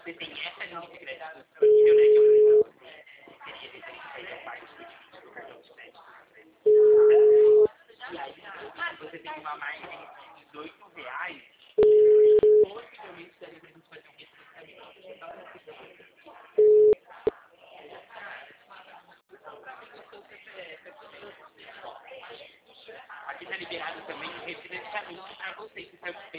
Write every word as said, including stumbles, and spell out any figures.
você tem essa linha de crédito disponível, né, que eu seria referente à parte do cartão de crédito. E aí, você tem uma margem de dezoito reais, possivelmente daria pra gente fazer um refinanciamento. Aqui tá liberado também o refinanciamento para vocês que estão